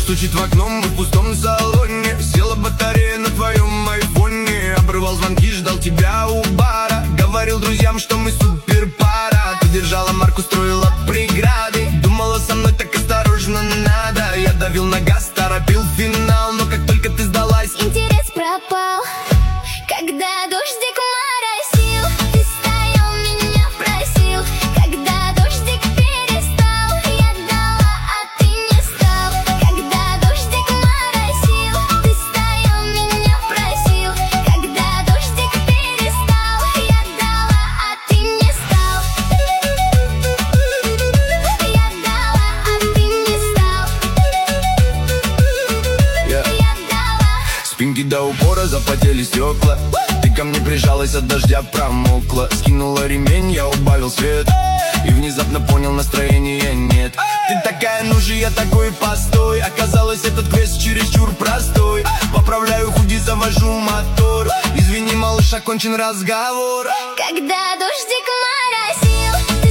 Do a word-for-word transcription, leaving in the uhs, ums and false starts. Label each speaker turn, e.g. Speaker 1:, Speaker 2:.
Speaker 1: стучит в окно, мы в пустом салоне. Села батарея на твоем айфоне. Обрывал звонки, ждал тебя у бара. Говорил друзьям, что мы супер пара. Ты держала марку, строила преграды. Думала, со мной так осторожно надо. Я давил на газ, торопил финал. Но как только ты сдалась,
Speaker 2: интерес пропал. Когда дождик моросил, ты стоял, меня просил. Когда дождик перестал, я дала, а ты не стал. Когда дождик моросил, ты стоял, меня просил. Когда дождик перестал, я дала, а ты не стал. Я дала, а ты не стал.
Speaker 1: yeah.
Speaker 2: Я дала.
Speaker 1: Спинки до упора, запотели стекла. Ты ко мне прижалась, от дождя промокла. Скинула ремень, я убавил свет. И внезапно понял, настроения нет. Ты такая, ну же я такой, постой. Оказалось, этот квест чересчур простой. Поправляю худи, завожу мотор. Извини, малыш, окончен разговор.
Speaker 2: Когда дождик моросил,